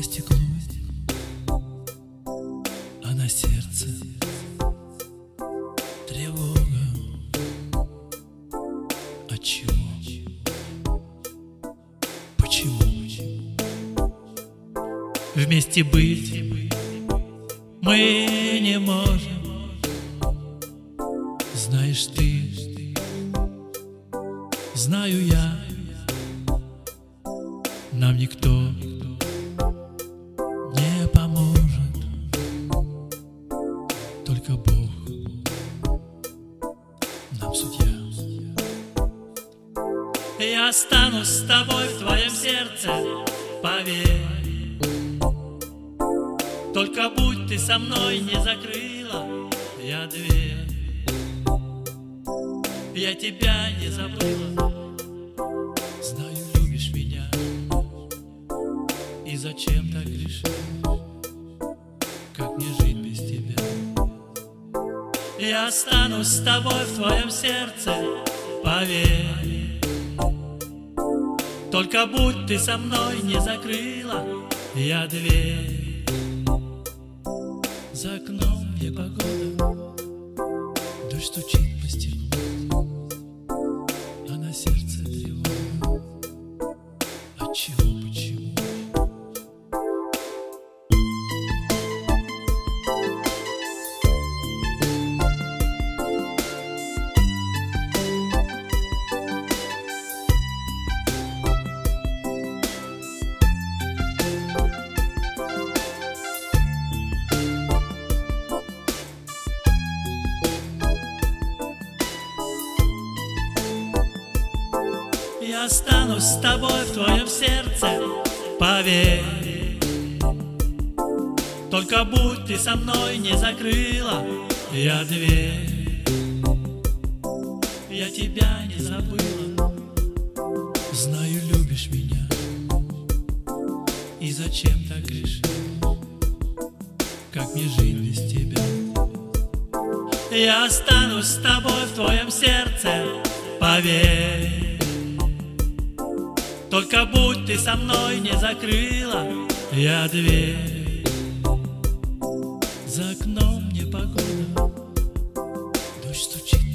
по стеклу, а на сердце тревога. Отчего? Почему? Вместе быть мы не можем. Знаешь ты, знаю я, нам никто не поможет, только Бог нам судья. Я останусь с тобой в твоем сердце, поверь. Только будь ты со мной, не закрыла я дверь. Я тебя не забыла, знаю, любишь меня. И зачем так решил, как мне жить без тебя? Я останусь с тобой в твоем сердце, поверь. Только будь ты со мной, не закрыла я дверь. За окном непогода, дождь стучит по стеклу, а на сердце тревога. Отчего, почему? Я останусь с тобой в твоем сердце, поверь. Только будь ты со мной, не закрыла я дверь. Я тебя не забыла, знаю, любишь меня. И зачем так решил, как мне жить без тебя? Я останусь с тобой в твоем сердце, поверь. Только будь ты со мной, не закрыла я дверь. За окном непогода, дождь стучит